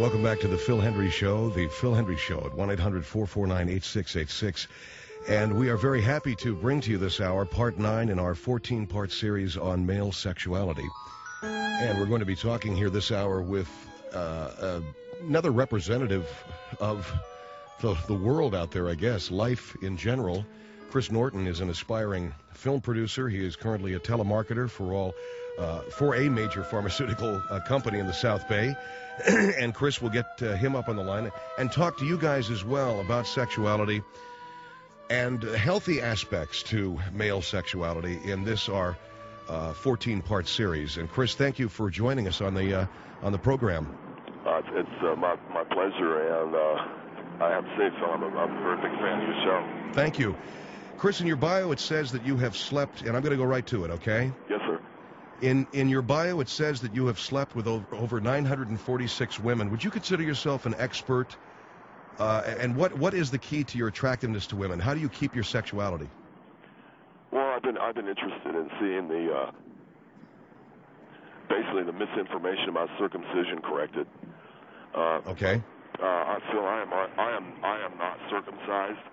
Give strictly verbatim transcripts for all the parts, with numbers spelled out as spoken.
welcome back to the Phil Hendry Show, the Phil Hendry Show at one eight hundred four four nine eight six eight six. And we are very happy to bring to you this hour part nine in our fourteen-part series on male sexuality. And we're going to be talking here this hour with uh, uh, another representative of the, the world out there, I guess, life in general. Chris Norton is an aspiring film producer. He is currently a telemarketer for all uh, for a major pharmaceutical uh, company in the South Bay. And Chris will get uh, him up on the line and talk to you guys as well about sexuality and healthy aspects to male sexuality in this our uh, fourteen-part series. And Chris, thank you for joining us on the uh, on the program. Uh, it's it's uh, my my pleasure, and uh, I have to say, Phil, I'm a, I'm a very big fan of your show. Thank you, Chris. In your bio, it says that you have slept, and I'm going to go right to it. Okay? Yes, sir. In in your bio, it says that you have slept with over, over nine hundred forty-six women. Would you consider yourself an expert? Uh, and what, what is the key to your attractiveness to women? How do you keep your sexuality? Well, I've been I've been interested in seeing the uh, basically the misinformation about circumcision corrected. Uh, okay. Uh, I feel I am I am I am not circumcised,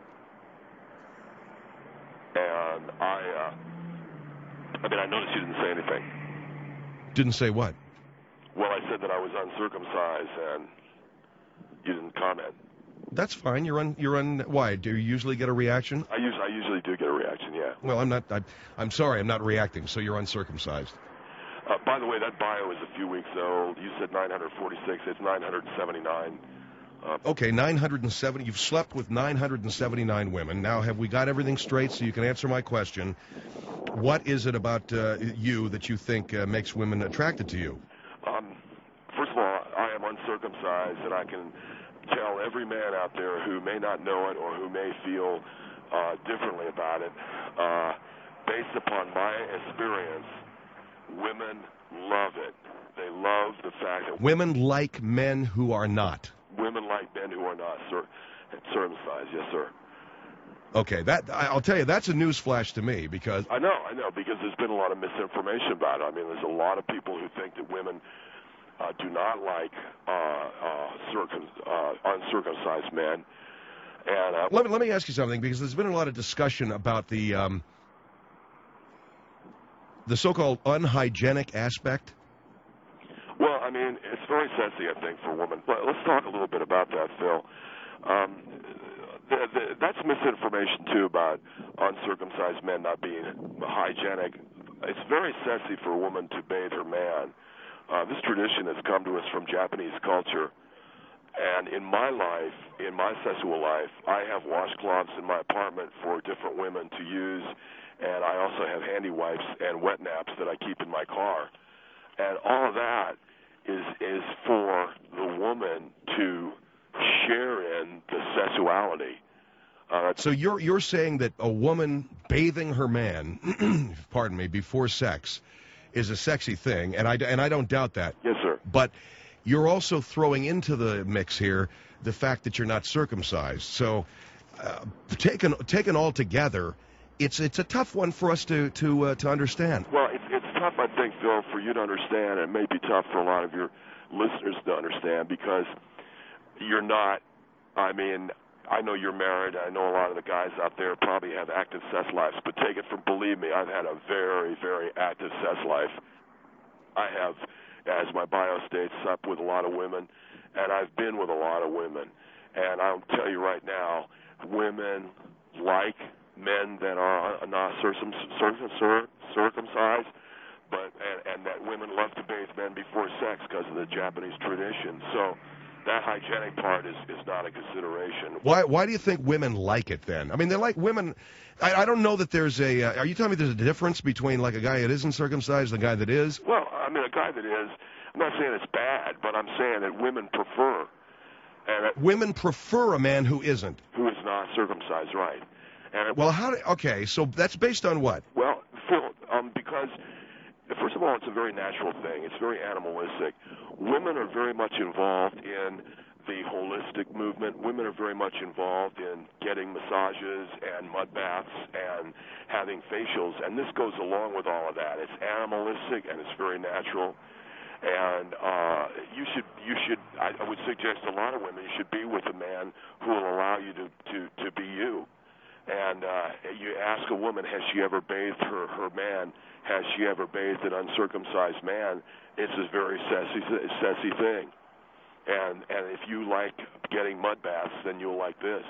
and I uh, I mean I noticed you didn't say anything. Didn't say what? Well, I said that I was uncircumcised, and you didn't comment. That's fine. You're un. You're un. Why? Do you usually get a reaction? I usually, I usually do get a reaction. Yeah. Well, I'm not. I, I'm sorry. I'm not reacting. So you're uncircumcised. Uh, by the way, that bio is a few weeks old. You said nine hundred forty-six. It's nine hundred seventy-nine. Uh, okay, nine hundred seventy. You've slept with nine hundred seventy-nine women. Now, have we got everything straight so you can answer my question? What is it about uh, you that you think uh, makes women attracted to you? Um, first of all, I am uncircumcised, and I can tell every man out there who may not know it or who may feel uh, differently about it, uh, based upon my experience, women love it. They love the fact that women like men who are not. Women like men who are not cir- circumcised. Yes, sir. Okay, that I'll tell you, that's a newsflash to me because I know, I know, because there's been a lot of misinformation about it. I mean, there's a lot of people who think that women Uh, do not like uh, uh, circum- uh, uncircumcised men. And uh, let me let me ask you something, because there's been a lot of discussion about the um, the so-called unhygienic aspect. Well, I mean, it's very sexy, I think, for women. But let's talk a little bit about that, Phil. Um, the, the, that's misinformation too about uncircumcised men not being hygienic. It's very sexy for a woman to bathe her man. Uh, this tradition has come to us from Japanese culture, and in my life, in my sexual life, I have washcloths in my apartment for different women to use, and I also have handy wipes and wet naps that I keep in my car. And all of that is is for the woman to share in the sexuality. Uh, so you're you're saying that a woman bathing her man, pardon me, before sex is a sexy thing, and I, and I don't doubt that. Yes, sir. But you're also throwing into the mix here the fact that you're not circumcised. So uh, taken taken all together, it's it's a tough one for us to to uh, to understand. Well, it's it's tough, I think, Phil, for you to understand, and it may be tough for a lot of your listeners to understand, because you're not. I mean, I know you're married. I know a lot of the guys out there probably have active sex lives, but take it from, believe me, I've had a very, very active sex life. I have, as my bio states, slept with a lot of women, and I've been with a lot of women. And I'll tell you right now, women like men that are not circum, circum, circumcised, but and, and that women love to bathe men before sex because of the Japanese tradition. So that hygienic part is, is not a consideration. Why why do you think women like it then? I mean, they like women. I, I don't know that there's a. Uh, are you telling me there's a difference between like a guy that isn't circumcised and a guy that is? Well, I mean, a guy that is. I'm not saying it's bad, but I'm saying that women prefer. And it, women prefer a man who isn't. Who is not circumcised, right? And it, well, how? Do, okay, so that's based on what? Well, Phil, um, because. First of all, it's a very natural thing. It's very animalistic. Women are very much involved in the holistic movement. Women are very much involved in getting massages and mud baths and having facials, and this goes along with all of that. It's animalistic and it's very natural. And uh, you should, you should. I, I would suggest a lot of women you should be with a man who will allow you to to, to be you. And uh, you ask a woman, has she ever bathed her her man? Has she ever bathed an uncircumcised man? It's a very sassy sassy thing. And and if you like getting mud baths, then you'll like this.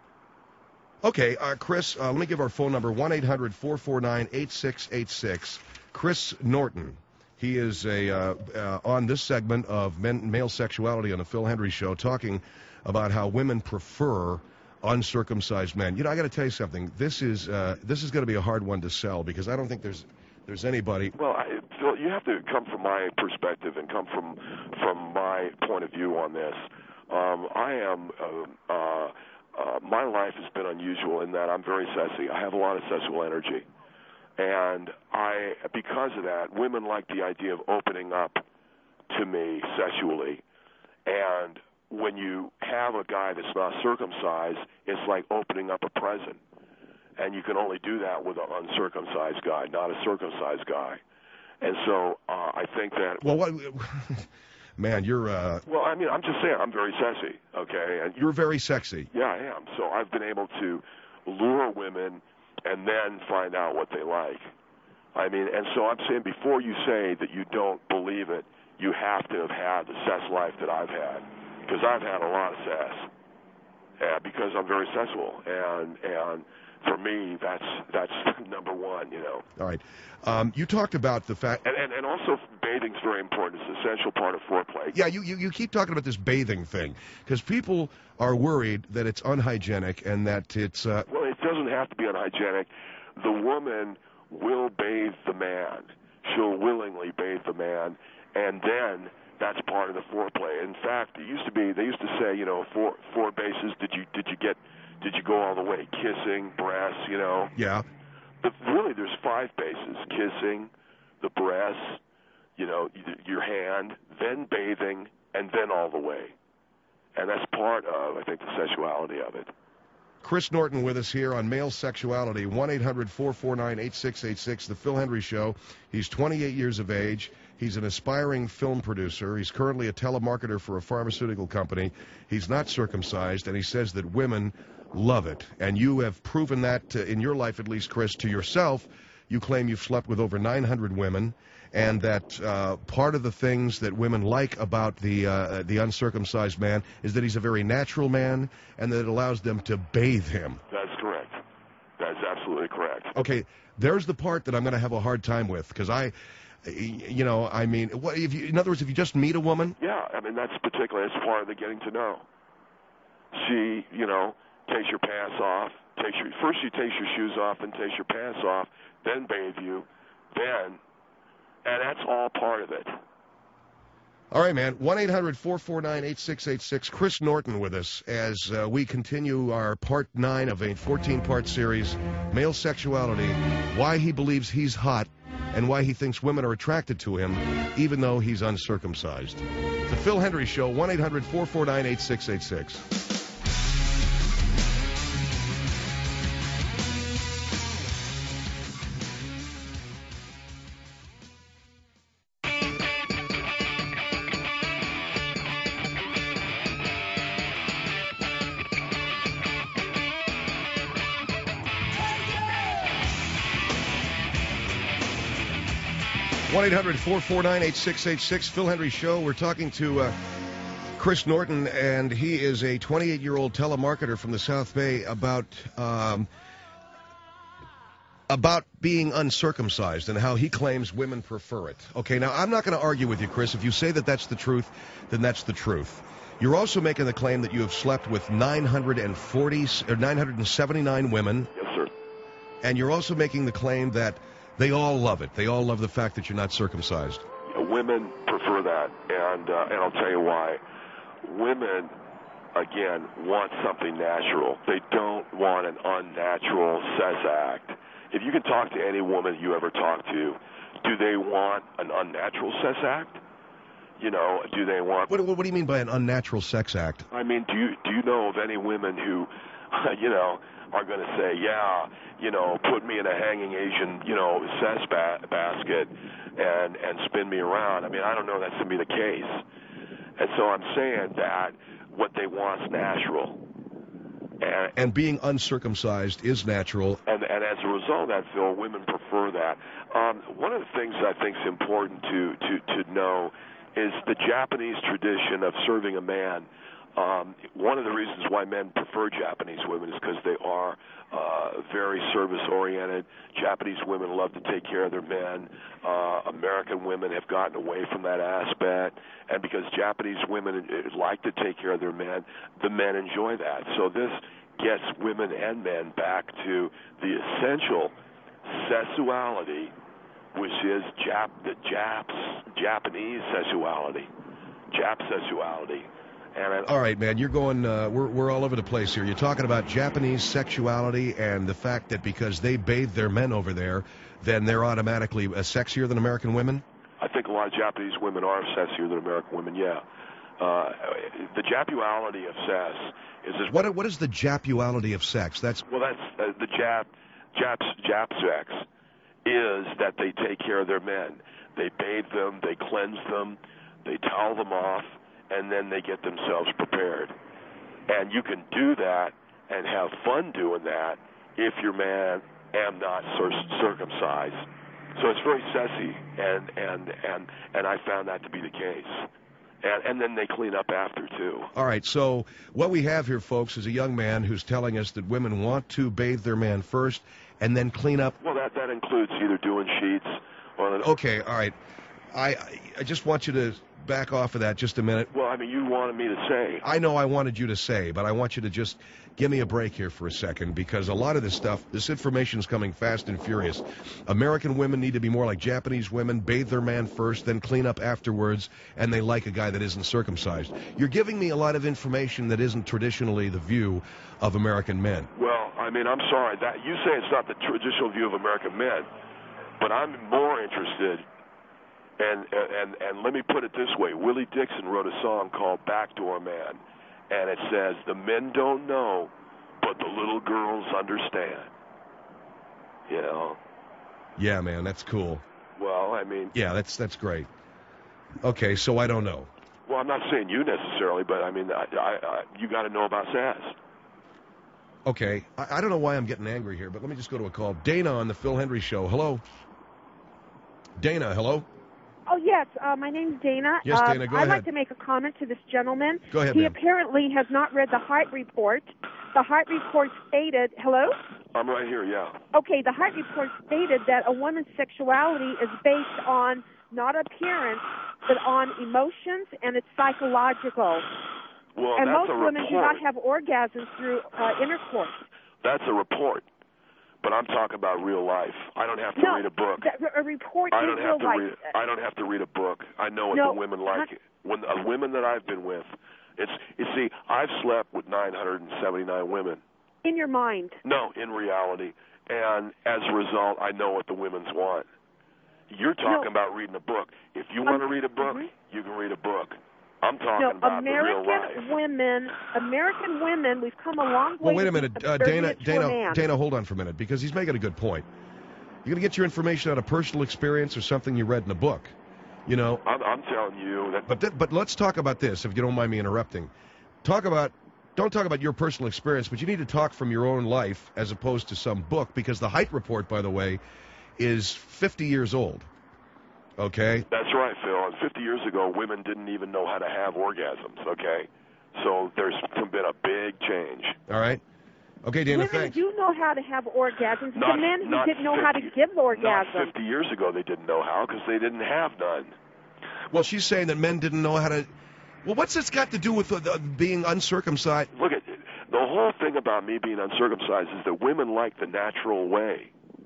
Okay, uh, Chris, uh, let me give our phone number, one eight hundred four four nine eight six eight six. Chris Norton. He is a uh, uh, on this segment of men, male sexuality on the Phil Hendrie Show, talking about how women prefer uncircumcised men. You know, I got to tell you something. This is uh, this is going to be a hard one to sell, because I don't think there's there's anybody. Well, I, Phil, you have to come from my perspective and come from from my point of view on this. Um, I am. Uh, uh, uh, my life has been unusual in that I'm very sassy. I have a lot of sexual energy. And I, because of that, women like the idea of opening up to me sexually. And when you have a guy that's not circumcised, it's like opening up a present. And you can only do that with an uncircumcised guy, not a circumcised guy. And so uh, I think that... Well, what... Man, you're... Uh... Well, I mean, I'm just saying, I'm very sassy, okay? And you're very sexy. Yeah, I am. So I've been able to lure women and then find out what they like. I mean, and so I'm saying, before you say that you don't believe it, you have to have had the sex life that I've had, because I've had a lot of sex, uh, because I'm very sexual, and and for me, that's that's number one, you know. All right. Um, you talked about the fact... And, and, and also, bathing's very important. It's an essential part of foreplay. Yeah, you, you, you keep talking about this bathing thing, because people are worried that it's unhygienic and that it's... Uh... Well, it doesn't have to be unhygienic. The woman will bathe the man. She'll willingly bathe the man, and then that's part of the foreplay. In fact, it used to be, they used to say, you know, four four bases, did you did you get... Did you go all the way? Kissing, breasts, you know? Yeah. But really, there's five bases. Kissing, the breasts, you know, your hand, then bathing, and then all the way. And that's part of, I think, the sexuality of it. Chris Norton with us here on Male Sexuality, one eight hundred four four nine eight six eight six, The Phil Hendrie Show. He's twenty-eight years of age. He's an aspiring film producer. He's currently a telemarketer for a pharmaceutical company. He's not circumcised, and he says that women love it. And you have proven that uh, in your life, at least, Chris, to yourself. You claim you've slept with over nine hundred women, and that uh, part of the things that women like about the uh, the uncircumcised man is that he's a very natural man, and that it allows them to bathe him. That's correct. That's absolutely correct. Okay, there's the part that I'm going to have a hard time with, because I, you know, I mean, what if you, in other words, if you just meet a woman? Yeah, I mean, that's particularly, that's part of the getting to know. She, you know, takes your pants off, takes your, first she takes your shoes off, then takes your pants off, then bathe you, then, and that's all part of it. All right, man. one eight hundred four four nine eight six eight six. Chris Norton with us as uh, we continue our part nine of a fourteen-part series, Male Sexuality, why he believes he's hot and why he thinks women are attracted to him, even though he's uncircumcised. The Phil Hendrie Show, one eight hundred four four nine eight six eight six. one eight hundred four four nine eight six eight six, Phil Hendrie Show. We're talking to uh, Chris Norton, and he is a twenty-eight-year-old telemarketer from the South Bay about um, about being uncircumcised and how he claims women prefer it. Okay, now I'm not going to argue with you, Chris. If you say that that's the truth, then that's the truth. You're also making the claim that you have slept with nine hundred forty or nine hundred seventy-nine women. Yes, sir. And you're also making the claim that they all love it. They all love the fact that you're not circumcised. Yeah, women prefer that, and uh, and I'll tell you why. Women, again, want something natural. They don't want an unnatural sex act. If you can talk to any woman you ever talk to, do they want an unnatural sex act? You know, do they want? What, what do you mean by an unnatural sex act? I mean, do you do you know of any women who, you know, are going to say, yeah, you know, put me in a hanging Asian, you know, cess ba- basket and and spin me around? I mean, I don't know if that's going to be the case. And so I'm saying that what they want is natural. And, and being uncircumcised is natural. And, and as a result of that, Phil, women prefer that. Um, one of the things I think is important to, to, to know is the Japanese tradition of serving a man. Um, one of the reasons why men prefer Japanese women is because they are uh, very service-oriented. Japanese women love to take care of their men. Uh, American women have gotten away from that aspect. And because Japanese women like to take care of their men, the men enjoy that. So this gets women and men back to the essential sexuality, which is Jap- the Japs, Japanese sexuality, Jap sexuality. And I, all right, man, you're going, uh, we're, we're all over the place here. You're talking about Japanese sexuality and the fact that because they bathe their men over there, then they're automatically uh, sexier than American women? I think a lot of Japanese women are sexier than American women, yeah. Uh, the Japuality of sex is... This, what What is the Japuality of sex? That's Well, that's uh, the Jap, Japs, Jap sex is that they take care of their men. They bathe them, they cleanse them, they towel them off, and then they get themselves prepared. And you can do that and have fun doing that if your man am not cir- circumcised. So it's very sexy, and, and, and, and I found that to be the case. And, and then they clean up after, too. All right, so what we have here, folks, is a young man who's telling us that women want to bathe their man first and then clean up. Well, that, that includes either doing sheets or... An, okay, all right. I, I just want you to back off of that just a minute. Well, I mean, you wanted me to say. I know I wanted you to say, but I want you to just give me a break here for a second, because a lot of this stuff, this information is coming fast and furious. American women need to be more like Japanese women, bathe their man first, then clean up afterwards, and they like a guy that isn't circumcised. You're giving me a lot of information that isn't traditionally the view of American men. Well, I mean, I'm sorry. that You say it's not the traditional view of American men, but I'm more interested. And, and and let me put it this way. Willie Dixon wrote a song called Backdoor Man, and it says, the men don't know, but the little girls understand. You know? Yeah, man, that's cool. Well, I mean... Yeah, that's that's great. Okay, so I don't know. Well, I'm not saying you necessarily, but I mean, I, I, I, you got to know about sass. Okay, I, I don't know why I'm getting angry here, but let me just go to a call. Dana on the Phil Hendrie Show. Hello? Dana, hello? Oh, yes. Uh, my name's Dana. Yes, Dana, go uh, I'd ahead. like to make a comment to this gentleman. Go ahead, He ma'am. apparently has not read the Hart Report. The Hart Report stated... Hello? I'm right here, yeah. Okay, the Hart Report stated that a woman's sexuality is based on not appearance, but on emotions, and it's psychological. Well, and that's most a women report. do not have orgasms through uh, intercourse. That's a report. But I'm talking about real life. I don't have to no, read a book. The, a report I is don't real have to life. read. I don't have to read a book. I know what no, the women like. not, When the women that I've been with, it's you see, I've slept with nine hundred seventy-nine women. In your mind. No, in reality, and as a result, I know what the women's want. You're talking no. about reading a book. If you want to read a book, mm-hmm. you can read a book. I'm talking no, about American the real life. women, American women, we've come a long way. Well, wait a minute, uh, Dana, Dana, a Dana, hold on for a minute, because he's making a good point. You're going to get your information out of personal experience or something you read in a book, you know. I'm, I'm telling you that. But th- but let's talk about this, if you don't mind me interrupting. Talk about, don't talk about your personal experience, but you need to talk from your own life as opposed to some book, because the Haidt Report, by the way, is fifty years old. Okay? That's right, Phil. And fifty years ago, women didn't even know how to have orgasms, okay? So there's been a big change. All right. Okay, Dana, women thanks. do know how to have orgasms. Not, the men who not didn't know fifty, how to give orgasms. Not fifty years ago they didn't know how because they didn't have none. Well, she's saying that men didn't know how to... Well, what's this got to do with uh, being uncircumcised? Look, at the whole thing about me being uncircumcised is that women like the natural way.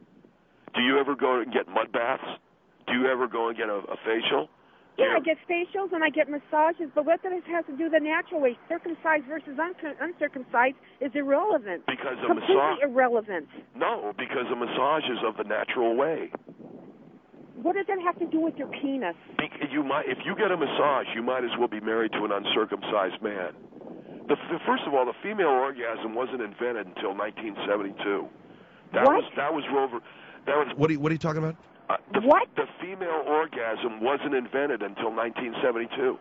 Do you ever go and get mud baths? Do you ever go and get a, a facial? Yeah, I get facials and I get massages, but what that has to do with the natural way, circumcised versus un- uncircumcised, is irrelevant. Because a Completely massage... irrelevant. No, because a massage is of the natural way. what does that have to do with your penis? You might, if you get a massage, you might as well be married to an uncircumcised man. The, the, first of all, the female orgasm wasn't invented until nineteen seventy-two. That What? was that was Rover. That was What are you, what are you talking about? uh, the, What? The female orgasm wasn't invented until nineteen seventy-two.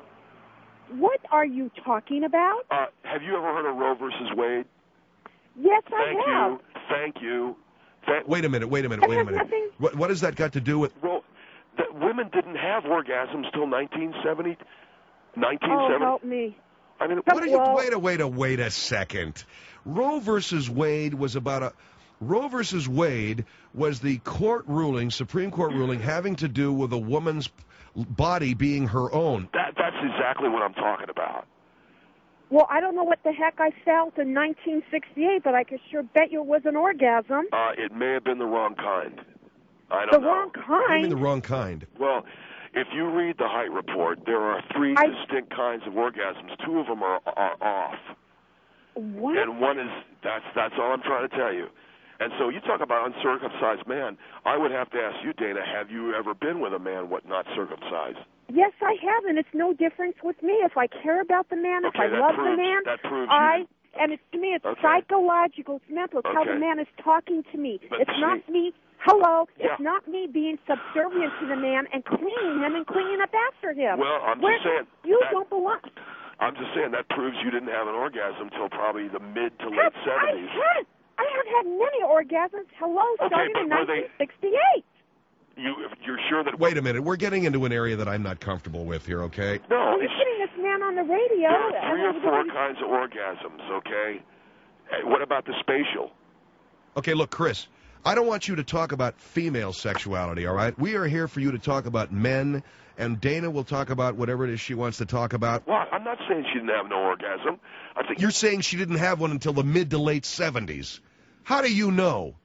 What are you talking about? Uh, have you ever heard of Roe versus Wade? Yes, Thank I have. you. Thank you. Thank, Wait a minute, wait a minute, That wait a has minute. nothing- What, what has that got to do with... Well, the, women didn't have orgasms till nineteen seventy. nineteen Oh, seventy. help me. I mean, What are you... Well- Wait a, wait a, wait a second. Roe versus Wade was about a... Roe versus Wade was the court ruling, Supreme Court ruling, having to do with a woman's body being her own. that that's exactly what I'm talking about. Well, I don't know what the heck I felt in nineteen sixty-eight, but I could sure bet you it was an orgasm. Uh, it may have been the wrong kind. I The don't know. wrong I mean the kind. wrong kind. Well, if you read the height report, there are three I- distinct kinds of orgasms. Two of them are, are off, What? and one is that's that's all I'm trying to tell you. And so you talk about uncircumcised man. I would have to ask you, Dana, have you ever been with a man what not circumcised? Yes, I have, and it's no difference with me. If I care about the man, if Okay, I that love proves- the man, that proves I you- and it's to me, it's Okay. psychological, it's mental. It's how Okay. the man is talking to me. But it's see- not me. Hello, Yeah. it's not me being subservient to the man and cleaning him and cleaning up after him. Well, I'm Where- just saying you that- don't belong. I'm just saying that proves you didn't have an orgasm until probably the mid to late Have- seventies. I had, I have had many orgasms. Hello, Okay, starting but in were they- nineteen sixty-eight. You, you're sure that? Wait a minute, we're getting into an area that I'm not comfortable with here, okay? No, Well, you're it's, putting this man on the radio. there are three or and- four kinds of orgasms. Okay. Hey, what about the spatial? Okay, look, Chris, I don't want you to talk about female sexuality, all right? We are here for you to talk about men, and Dana will talk about whatever it is she wants to talk about. Well, I'm not saying she didn't have no orgasm. I think You're saying she didn't have one until the mid to late seventies. How do you know?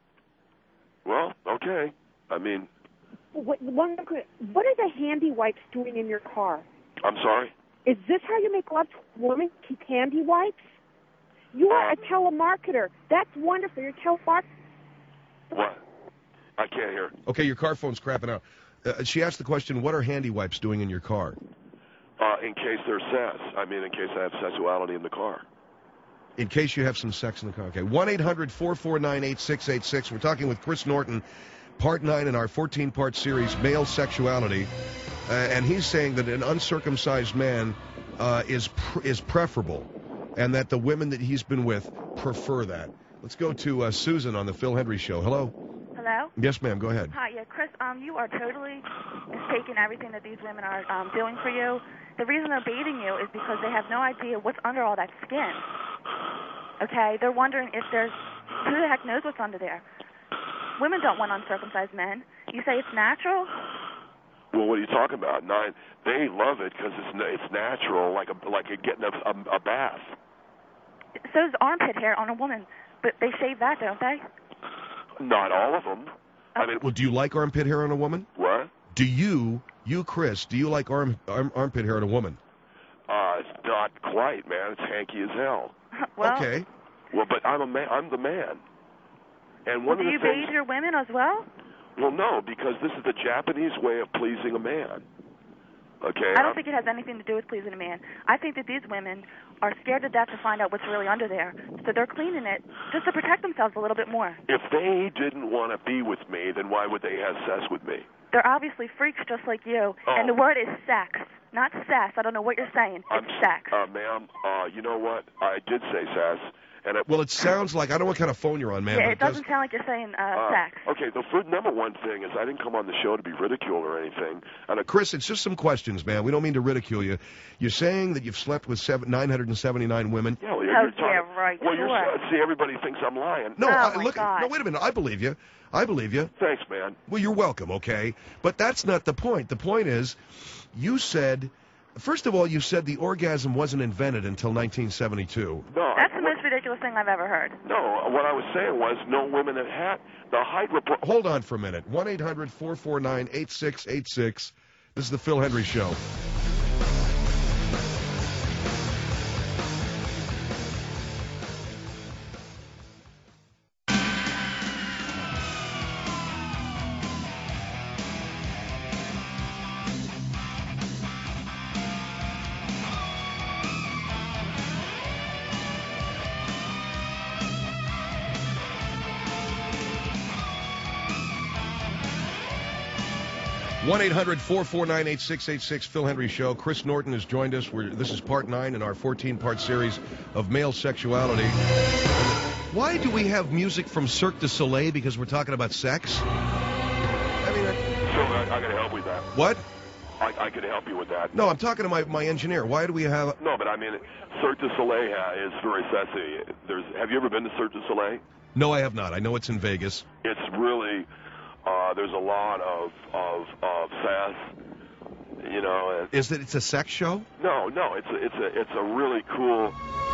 Well, okay. I mean, What, one, what are the handy wipes doing in your car? I'm sorry. Is this how you make love to a woman? Keep handy wipes? You are a telemarketer. That's wonderful. You're a telemarketer. What? I can't hear. Okay, your car phone's crapping out. Uh, she asked the question, what are handy wipes doing in your car? Uh, in case there's sex. I mean, in case I have sexuality in the car. In case you have some sex in the car. Okay, one eight hundred four four nine eight six eight six. We're talking with Chris Norton, part nine in our fourteen-part series, Male Sexuality. Uh, and he's saying that an uncircumcised man uh, is pr- is preferable, and that the women that he's been with prefer that. Let's go to uh, Susan on the Phil Hendry Show. Hello? Hello? Yes, ma'am. Go ahead. Hi, yeah, Chris, um, you are totally mistaken everything that these women are um, doing for you. The reason they're baiting you is because they have no idea what's under all that skin. Okay? They're wondering if there's, who the heck knows what's under there? Women don't want uncircumcised men. You say it's natural? Well, what are you talking about? Nine. They love it because it's na- it's natural, like a like a getting a, a, a bath. So is armpit hair on a woman, but they shave that, don't they? Not all of them. I mean, Well, do you like armpit hair on a woman? what? Do you, you, Chris, do you like arm, arm armpit hair on a woman? Uh, it's not quite, man. It's hanky as hell. Well, Okay. Well, but I'm a man. I'm the man. And one do of the you things. bathe your women as well? Well, no, because this is the Japanese way of pleasing a man. Okay. I don't think it has anything to do with pleasing a man. I think that these women are scared to death to find out what's really under there, so they're cleaning it just to protect themselves a little bit more. If they didn't want to be with me, then why would they have sex with me? They're obviously freaks just like you, Oh. and the word is sex, not sass. I don't know what you're saying. I'm, It's sex. Uh, ma'am, uh, you know what? I did say sass, and it, Well, it sounds like, I don't know what kind of phone you're on, man. yeah, but it doesn't sound like you're saying uh, uh, sex. okay. The first, number one thing is I didn't come on the show to be ridiculed or anything. And a, Chris, it's just some questions, man. We don't mean to ridicule you. You're saying that you've slept with seven, nine hundred seventy-nine women. yeah, well, you're, Oh, you're talking, yeah, right, Well, you're sure. see, everybody thinks I'm lying. No, Oh, I, my look. God. No, wait a minute. I believe you. I believe you. Thanks, man. Well, you're welcome, okay? But that's not the point. The point is, you said, first of all, you said the orgasm wasn't invented until nineteen seventy-two. No, That's I, the most ridiculous thing I've ever heard. no. What I was saying was no women have had the height report. Hold on for a minute. one eight hundred four four nine eight six eight six. This is the Phil Hendry Show. one eight hundred four four nine eight six eight six, Phil Hendrie Show. Chris Norton has joined us. We're, this is part nine in our fourteen-part series of male sexuality. Why do we have music from Cirque du Soleil? Because we're talking about sex? I mean, I... So I, I can help with that. What? I, I can help you with that. No, I'm talking to my, my engineer. Why do we have... No, but I mean, Cirque du Soleil uh, is very sexy. There's, have you ever been to Cirque du Soleil? No, I have not. I know it's in Vegas. It's really, uh, there's a lot of, of, of sass, you know. And, Is it, it's a sex show? no, no, it's a, it's a, it's a really cool...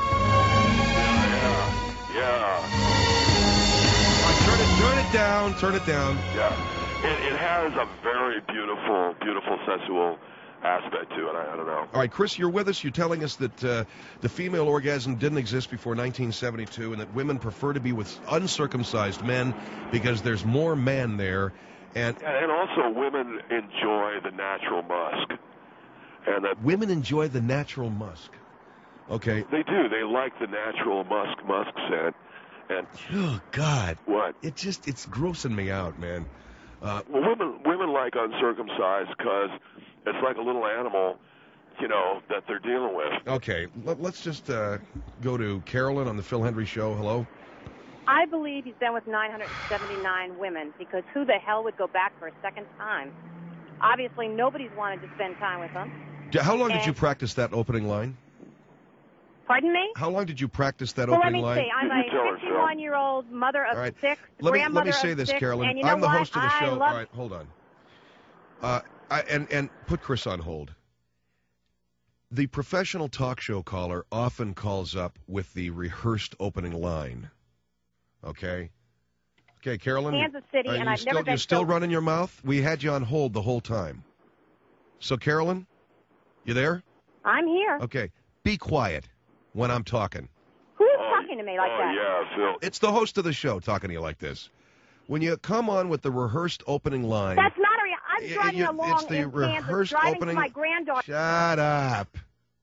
Yeah, yeah, All right, turn it, turn it down, turn it down. yeah. It, it has a very beautiful, beautiful sensual aspect to it. I, I don't know. All right, Chris, you're with us. You're telling us that uh, the female orgasm didn't exist before nineteen seventy-two and that women prefer to be with uncircumcised men because there's more man there. And, And also women enjoy the natural musk. And that women enjoy the natural musk. Okay. they do. They like the natural musk, musk scent. And Oh, God. what? It just, it's grossing me out, man. Uh, Well, women women like uncircumcised because it's like a little animal, you know, that they're dealing with. okay, let, let's just uh, go to Carolyn on the Phil Hendrie Show. Hello. I believe he's been with nine hundred seventy-nine women because who the hell would go back for a second time? Obviously, nobody's wanted to spend time with him. D- How long did And- you practice that opening line? Pardon me? How long did you practice that Well, let opening me line? see. I'm You tell her, a fifty-one-year-old mother of All right. six, Let me, let grandmother me say of this, six, Carolyn. and you know I'm the what? host of the I show. love- All right, hold on. Uh, I, and, and put Chris on hold. The professional talk show caller often calls up with the rehearsed opening line. Okay? Okay, Carolyn. Kansas City, are and you I've still, never been You're still so- running your mouth? We had you on hold the whole time. So, Carolyn, you there? I'm here. Okay. Be quiet when I'm talking. Who is Oh, talking to me like oh, that? yeah, Phil. It's the host of the show talking to you like this. When you come on with the rehearsed opening line... That's not a. Re- I'm Y- driving you- along it's the in Kansas, rehearsed driving opening- to my granddaughter. Shut up.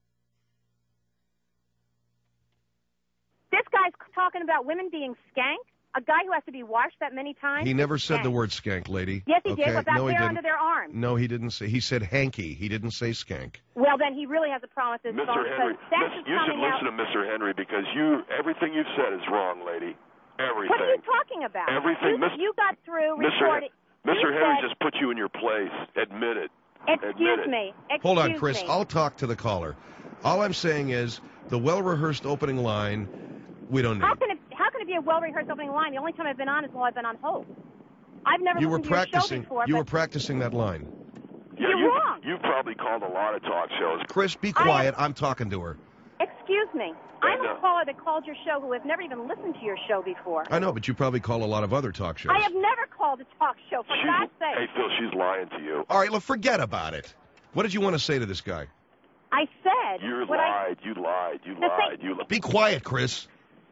This guy's talking about women being skank. A guy who has to be washed that many times. He never said Skank. the word skank, lady. Yes, he okay? did. Without no, he hair didn't. under their arms. No, he didn't say. He said hanky. He didn't say skank. Well, then he really has a problem with his Mister phone Henry, because sex Miss- is you should coming out. listen to Mister Henry because you everything you've said is wrong, lady. Everything. What are you talking about? Everything. You, Miss- you got through Mister recording. Mister you Henry said, just put you in your place. Admit it. Excuse Admit it. me. Excuse Hold on, Chris. Me. I'll talk to the caller. All I'm saying is the well-rehearsed opening line, we don't need. How can it? How can it be a well-rehearsed opening line? The only time I've been on is while I've been on hold. I've never You were listened to your show practicing. before. You but were practicing that line. Yeah, You're you, wrong. You've probably called a lot of talk shows. Chris, be I am- quiet. I'm talking to her. Excuse me. I'm And, a uh, caller that called your show who has never even listened to your show before. I know, but you probably call a lot of other talk shows. I have never called a talk show, for She's- God's sake. Hey, Phil, she's lying to you. All right, look, forget about it. What did you want to say to this guy? I said You what I. lied. You lied. You The lied. thing- You lied. Be quiet, Chris.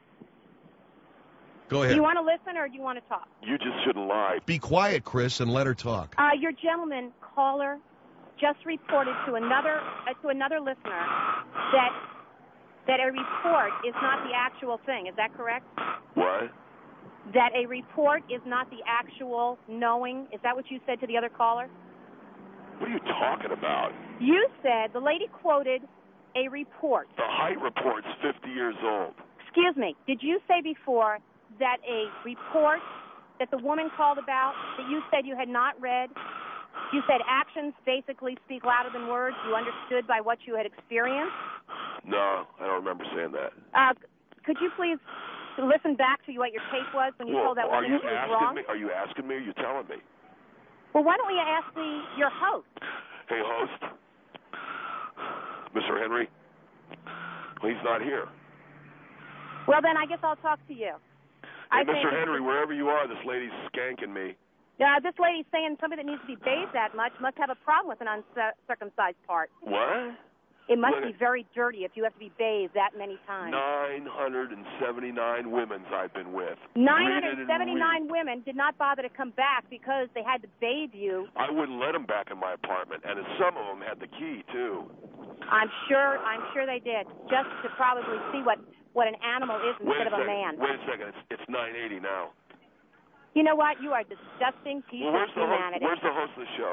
Go Do ahead. you want to listen or do you want to talk? You just shouldn't lie. Be quiet, Chris, and let her talk. Uh, your gentleman caller just reported to another uh, to another listener that that a report is not the actual thing. Is that correct? What? That a report is not the actual knowing. Is that what you said to the other caller? What are you talking about? You said the lady quoted a report. The height report's fifty years old. Excuse me. Did you say before that a report that the woman called about that you said you had not read? You said actions basically speak louder than words. You understood by what you had experienced. No, I don't remember saying that. Uh, could you please listen back to what your tape was when you Well, told that are woman you it was asking wrong? me? Are you asking me? Or are you telling me? Well, why don't we ask the your host? Hey, host, Mister Henry. Well, he's not here. Well, then I guess I'll talk to you. Hey, I think Mister it's- Henry, wherever you are, this lady's skanking me. Uh, this lady's saying somebody that needs to be bathed that much must have a problem with an uncircumcised part. What? It must Look be at- very dirty if you have to be bathed that many times. nine hundred seventy-nine women's I've been with. nine Read hundred it and seventy-nine read. women did not bother to come back because they had to bathe you. I wouldn't let them back in my apartment, and some of them had the key too. I'm sure. I'm sure they did, just to probably see what what an animal is Wait instead a of a second. man. Wait a second. It's it's nine eighty now. You know what? You are a disgusting piece Well, where's of the host? humanity. Where's the host of the show?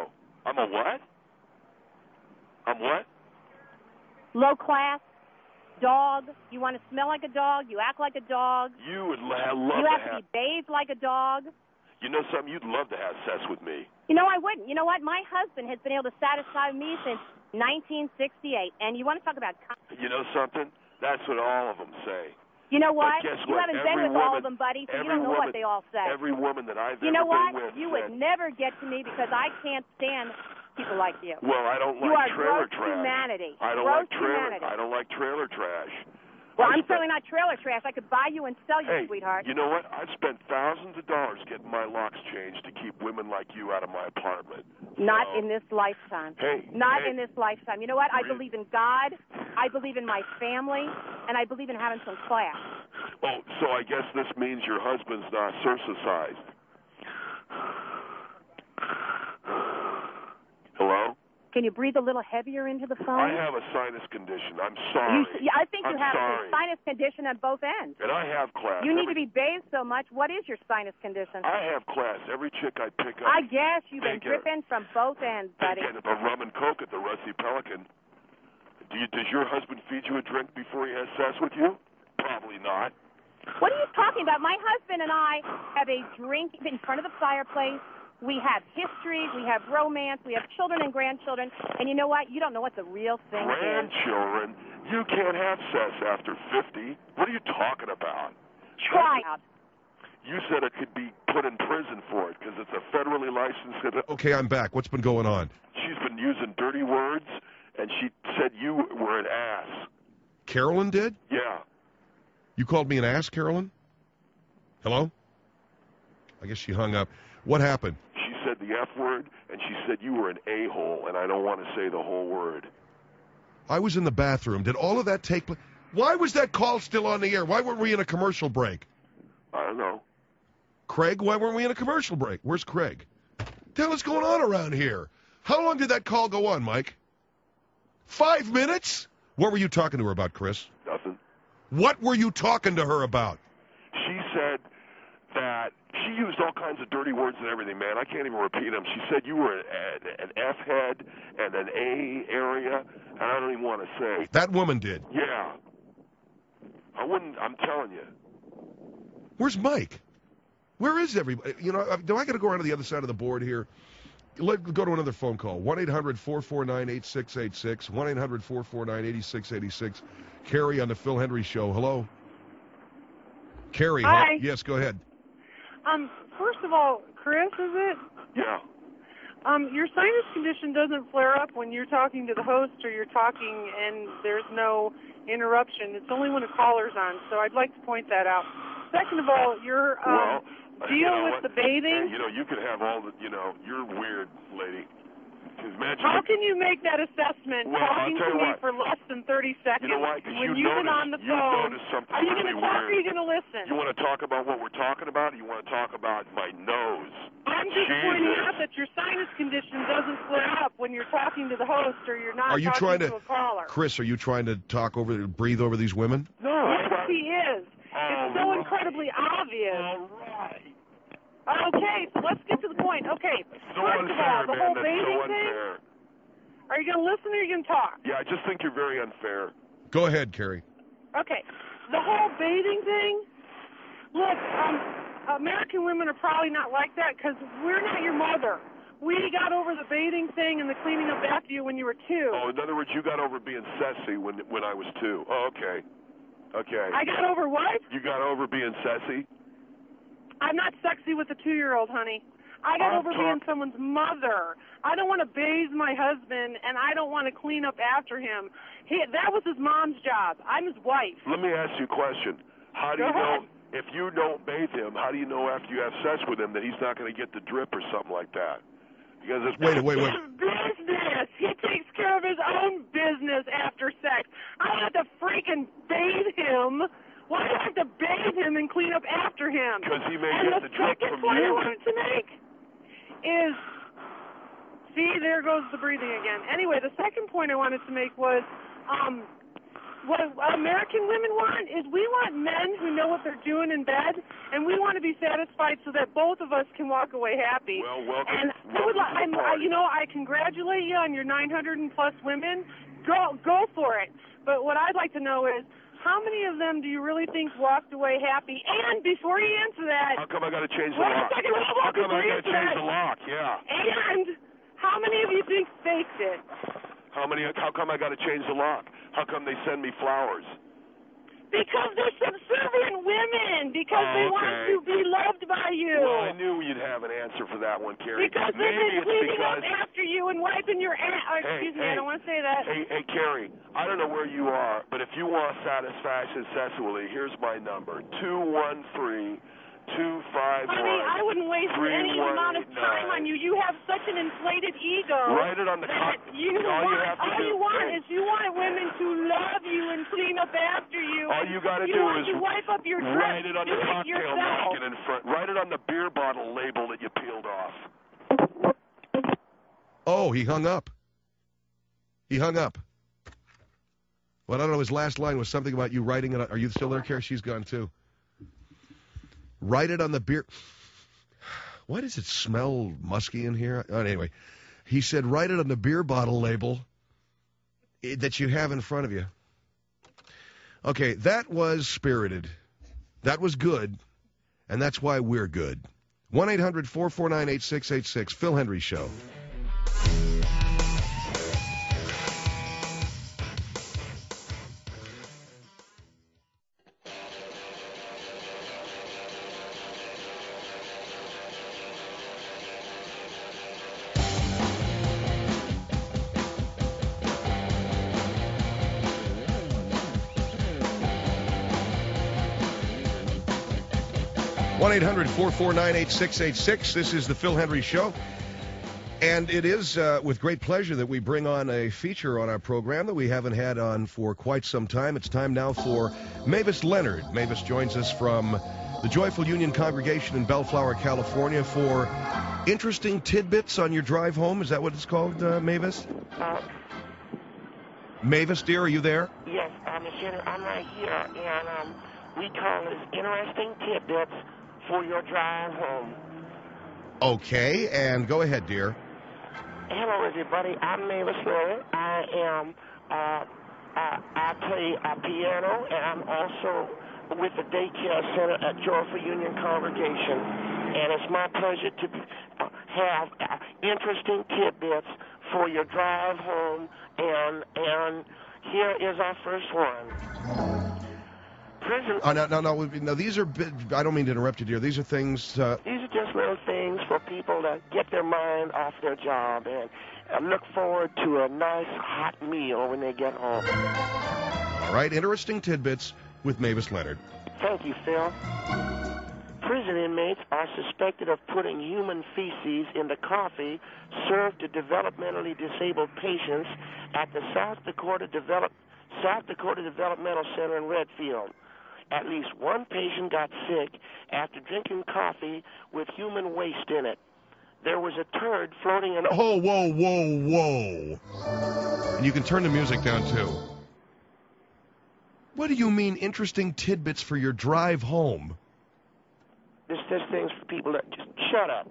I'm a what? I'm what? Low class, dog. You want to smell like a dog. You act like a dog. You would la- love You to have have... to be bathed like a dog. You know something? You'd love to have sex with me. You know, I wouldn't. You know what? My husband has been able to satisfy me since nineteen sixty-eight. And you want to talk about... You know something? That's what all of them say. You know what? But guess You what? haven't every been with woman, all of them, buddy, so you every don't know woman, what they all say. Every woman that I've you ever know what? been with You said, would never get to me because I can't stand people like you. Well, I don't you like are trailer gross trash. humanity. I don't gross like trailer. humanity. I don't like trailer trash. Well, I I'm spent, certainly not trailer trash. I could buy you and sell you, hey, sweetheart. You know what? I've spent thousands of dollars getting my locks changed to keep women like you out of my apartment. Not so, in this lifetime. Hey. Not hey, in this lifetime. You know what? I really? believe in God. I believe in my family. And I believe in having some class. Oh, so I guess this means your husband's not circumcised. Hello? Can you breathe a little heavier into the phone? I have a sinus condition. I'm sorry. You, I think you I'm have sorry. a sinus condition on both ends. And I have class. You need Every, to be bathed so much. What is your sinus condition? I have class. Every chick I pick up. I guess you've been they get- dripping from both ends, they buddy. get a rum and coke at the Rusty Pelican. Do you, does your husband feed you a drink before he has sex with you? Probably not. What are you talking about? My husband and I have a drink in front of the fireplace. We have history. We have romance. We have children and grandchildren. And you know what? You don't know what the real thing is. Grandchildren? You can't have sex after fifty. What are you talking about? Try out. You said it could be put in prison for it because it's a federally licensed... Okay, I'm back. What's been going on? She's been using dirty words, and she said you were an ass. Carolyn did? Yeah. You called me an ass, Carolyn? Hello? I guess she hung up. What happened? She said the F word, and she said you were an a-hole, and I don't want to say the whole word. I was in the bathroom. Did all of that take place? Why was that call still on the air? Why weren't we in a commercial break? I don't know. Craig, why weren't we in a commercial break? Where's Craig? What the hell is going on around here? How long did that call go on, Mike? Five minutes? What were you talking to her about, Chris? Nothing. What were you talking to her about? She said that she used all kinds of dirty words and everything, man. I can't even repeat them. She said you were an, an F-head and an A area, and I don't even want to say. That woman did. Yeah. I wouldn't, I'm telling you. Where's Mike? Where is everybody? You know, do I got to go around to the other side of the board here? Let go to another phone call. one eight hundred four four nine eight six eight six. one eight hundred four four nine eight six eight six. Carrie on the Phil Hendry Show. Hello? Carrie. Hi. Huh? Yes, go ahead. Um, first of all, Chris, is it? Yeah. Um, your sinus condition doesn't flare up when you're talking to the host or you're talking and there's no interruption. It's only when a caller's on, so I'd like to point that out. Second of all, your um, well, deal you know with what? the bathing. Hey, you know, you could have all the, you know, you're weird, lady. Imagine How if- can you make that assessment Well, I'll talking tell to you me what. for less than thirty seconds You know why? 'Cause when you you've been noticed- on the you phone? noticed something Are you really going to talk weird. or are you going to listen? You want to talk about what we're talking about, or you want to talk about my nose? I'm just Jesus. pointing out that your sinus condition doesn't flare up when you're talking to the host or you're not Are you talking trying to, a caller. Chris, are you trying to talk over, breathe over these women? No. Yes, he is. All It's so right. incredibly obvious. All right. Okay, so let's get to the point. Okay, So first unfair, of all, the man. whole That's bathing so thing, unfair. are you going to listen or are you going to talk? Yeah, I just think you're very unfair. Go ahead, Carrie. Okay, the whole bathing thing, look, um, American women are probably not like that because we're not your mother. We got over the bathing thing and the cleaning up after you when you were two. Oh, in other words, you got over being sassy when when I was two. Oh, okay. Okay. I got over what? You got over being sassy? I'm not sexy with a two-year-old, honey. I got I'm over talk- being someone's mother. I don't want to bathe my husband, and I don't want to clean up after him. He, that was his mom's job. I'm his wife. Let me ask you a question. How do Go you know, ahead. if you don't bathe him, how do you know after you have sex with him that he's not going to get the drip or something like that? Because it's Wait, wait, wait. His business. He takes care of his own business after sex. I don't have to freaking bathe him. Why do I have to bathe him and clean up after him? Because he may and get the the drip second from point I you. wanted to make is, see, there goes the breathing again. Anyway, the second point I wanted to make was, um, what American women want is we want men who know what they're doing in bed, and we want to be satisfied so that both of us can walk away happy. Well, welcome. And welcome I would, to I'm, the I, party. you know, I congratulate you on your nine hundred and plus women. Go, go for it. But what I'd like to know is, how many of them do you really think walked away happy? And before you answer that, How come I got to change the wait a lock? second, wait, How come before I you got to answer change that, the lock? Yeah. and how many of you think faked it? How many? How come I got to change the lock? How come they send me flowers? Because they're subservient women. Because Oh, they want okay. to be loved by you. Well, I knew you'd have an answer for that one, Carrie. Because they've Maybe been it's cleaning because. up after you and wiping your ass. Oh, Hey, excuse me, hey, I don't want to say that. Hey, hey, Carrie, I don't know where you are, but if you want satisfaction sexually, here's my number: two one three, two five one. Honey, I wouldn't waste three any one amount of eight time nine. on you. You have such an inflated ego. Write it on the that co- you all want, you have to all do- you want hey. is you want women to love you and clean up after you. All you got to you do want is to wipe up your write dress. it on Do the it cocktail yourself. napkin in front. Write it on the beer bottle label that you peeled off. Oh, he hung up. He hung up. Well, I don't know. His last line was something about you writing it on. Are you still there, Carrie? She's gone, too. Write it on the beer. Why does it smell musky in here? Oh, anyway, he said write it on the beer bottle label that you have in front of you. Okay, that was spirited. That was good, and that's why we're good. one eight hundred four four nine eight six eight six, Phil Hendry Show. one eight hundred four four nine eight six eight six. This is the Phil Hendry Show. And it is uh, with great pleasure that we bring on a feature on our program that we haven't had on for quite some time. It's time now for Mavis Leonard. Mavis joins us from the Joyful Union Congregation in Bellflower, California for interesting tidbits on your drive home. Is that what it's called, uh, Mavis? Uh, Mavis, dear, are you there? yes, uh, Miss Jenner, I'm right here, and um, we call this interesting tidbits for your drive home. Okay, and go ahead, dear. Hello, everybody. I'm Mavis Leonard. I am, uh, uh, I play uh, piano, and I'm also with the daycare center at Joyful Union Congregation. And it's my pleasure to uh, have uh, interesting tidbits for your drive home. And and here is our first one. Prison. Oh, no, no, no, no. These are. bi- I don't mean to interrupt you, dear. These are things. Uh, These are just little things for people to get their mind off their job and uh, look forward to a nice hot meal when they get home. all right, interesting tidbits with Mavis Leonard. Thank you, Phil. Prison inmates are suspected of putting human feces in the coffee served to developmentally disabled patients at the South Dakota Develop South Dakota Developmental Center in Redfield. At least one patient got sick after drinking coffee with human waste in it. There was a turd floating in. Oh, whoa, whoa, whoa. And you can turn the music down, too. What do you mean interesting tidbits for your drive home? This this things for people that just shut up.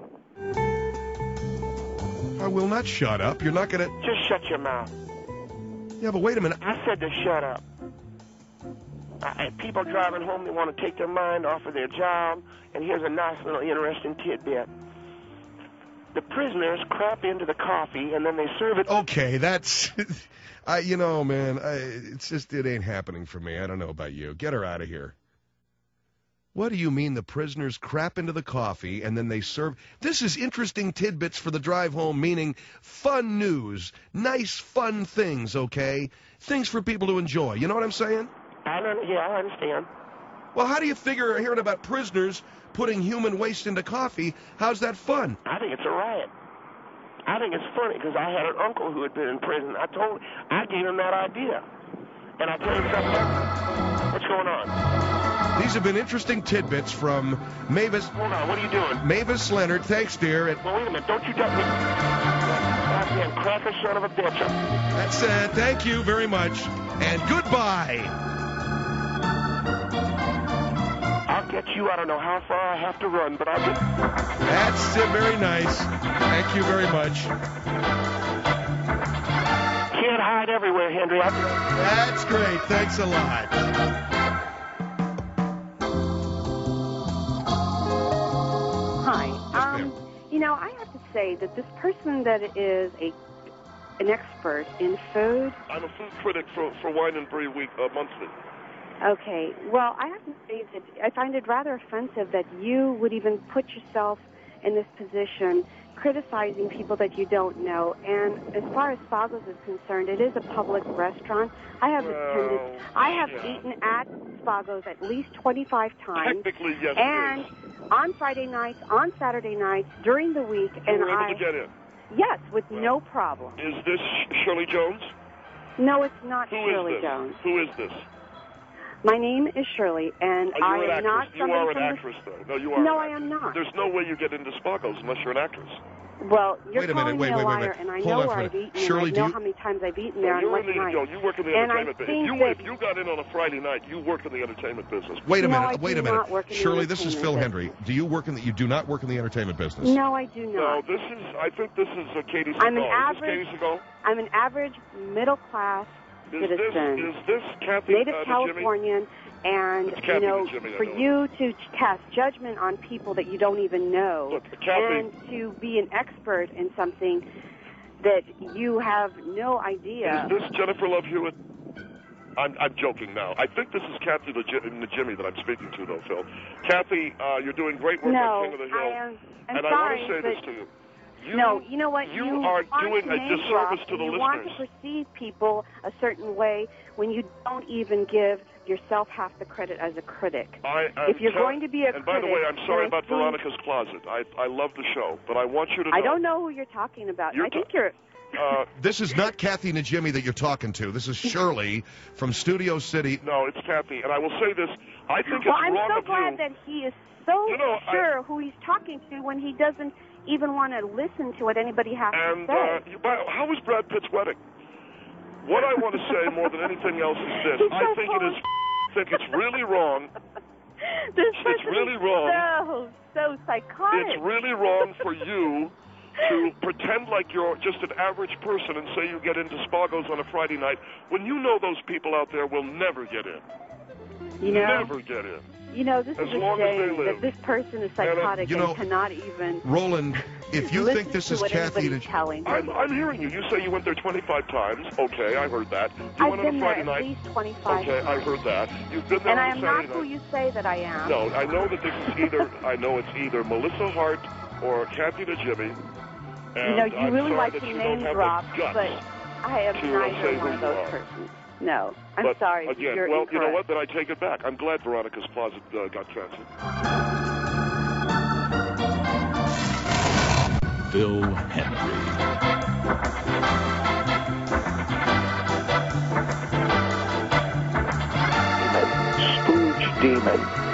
I will not shut up. You're not going to... Just shut your mouth. Yeah, but wait a minute. I said to shut up. Uh, people driving home, they want to take their mind off of their job, and here's a nice little interesting tidbit. The prisoners crap into the coffee, and then they serve it. Okay, that's... I, you know, man, I, it's just, it ain't happening for me. I don't know about you. Get her out of here. What do you mean the prisoners crap into the coffee and then they serve... This is interesting tidbits for the drive home, meaning fun news, nice, fun things, okay? Things for people to enjoy. You know what I'm saying? I don't, yeah, I understand. Well, how do you figure hearing about prisoners putting human waste into coffee, how's that fun? I think it's a riot. I think it's funny because I had an uncle who had been in prison. I told, I gave him that idea. And I told him something. What's going on? These have been interesting tidbits from Mavis... Hold on, what are you doing? Mavis Leonard. Thanks, dear. Well, wait a minute. Don't you dump me. goddamn cracker son of a bitch. That's it. Thank you very much. And goodbye. I'll get you. I don't know how far I have to run, but I'll get... That's uh, very nice. Thank you very much. Can't hide everywhere, Henry. I... That's great. Thanks a lot. Hi. Um, you know, I have to say that this person that is a an expert in food. I'm a food critic for, for Wine and Brie Week uh, Monthly. Okay. Well, I have to say that I find it rather offensive that you would even put yourself in this position criticizing people that you don't know. And as far as Spago's is concerned, it is a public restaurant. I have well, attended, I have yeah. eaten at Spago's at least twenty-five times. Technically, yes, and it is. on Friday nights, on Saturday nights, during the week, You and were able I to get in. yes, with Well, no problem. Is this Shirley Jones? No, it's not Who Shirley is this? Jones. Who is this? My name is Shirley, and Oh, I you're am an not actress. You somebody are an from actress, though. No, you are. No, an I am actress. not. There's no way you get into Spago's unless you're an actress. the. Well, you're Wait a calling minute, wait, me a wait, wait, liar, wait. and I Hold know on where for a I've minute. eaten, Shirley, and do I know you- how many times I've eaten No, there on you're what in the, night. yo, you work in the And I entertainment business. think You, that- if you got in on a Friday night, you work in the entertainment business. Wait a No, minute. I Wait do a minute. not work in the Shirley, this is Phil entertainment Hendry. Do you work in the? You do not work in the entertainment business. No, I do No, not. this is, I think this is uh, Katie Segal. I'm an Is average- this Katie Segal? I'm an average middle-class Is this, citizen, is this Kathy native uh, Najimy? Californian, and It's you Kathy know, Najimy, I for know you to cast judgment on people that you don't even know, Look, Kathy- and to be an expert in something that you have no idea. Is this Jennifer Love Hewitt? I'm, I'm joking now. I think this is Kathy Najimy that I'm speaking to, though, Phil. Kathy, uh, you're doing great work no, on King of the Hill. I am. I'm and sorry, I want to say but this to you. You, no, you know what? You, you are want doing to a name disservice drop, to the you listeners. want to perceive people a certain way when you don't even give yourself half the credit as a critic. I, I'm if you're tell- going to be a and critic, by the way, I'm sorry then I about think- Veronica's Closet. I, I love the show, but I want you to know. I don't know who you're talking about. You're I think ta- you're. Uh, This is not Kathy Najimy that you're talking to. This is Shirley from Studio City. no, it's Kathy, and I will say this. I think Well, it's I'm wrong so of glad you. that he is so You know, I- sure who he's talking to when he doesn't even want to listen to what anybody has And to say. uh, you, but how was Brad Pitt's wedding? What I want to say more than anything else is this: He's I so think it is. full. think it's really wrong. This It's person really is wrong. So so psychotic. It's really wrong for you to pretend like you're just an average person and say you get into Spago's on a Friday night when you know those people out there will never get in. You know, Never get in. you know, this As is a long as they shame live. that this person is And, uh, psychotic you and know, cannot even Roland, if you listen think this to is what Kathy anybody's Najimy. telling him. I'm, I'm hearing you. You say you went there twenty-five times. Okay, I heard that. You I've went on been a there Friday at night. least twenty-five Okay, I times. heard that. You've been there And I on am a not Saturday who night. you say that I am. No, I know that this is either, I know it's either Melissa Hart or Kathy Najimy. You know, and you I'm really sorry like that to you name don't have drop, the guts but I am to, uh, say neither who one of you those are. persons. No, I'm But sorry. again, you're well, incorrect. you know what? Then I take it back. I'm glad Veronica's Closet uh, got canceled. Phil Hendry. Demon. Spooge Demon.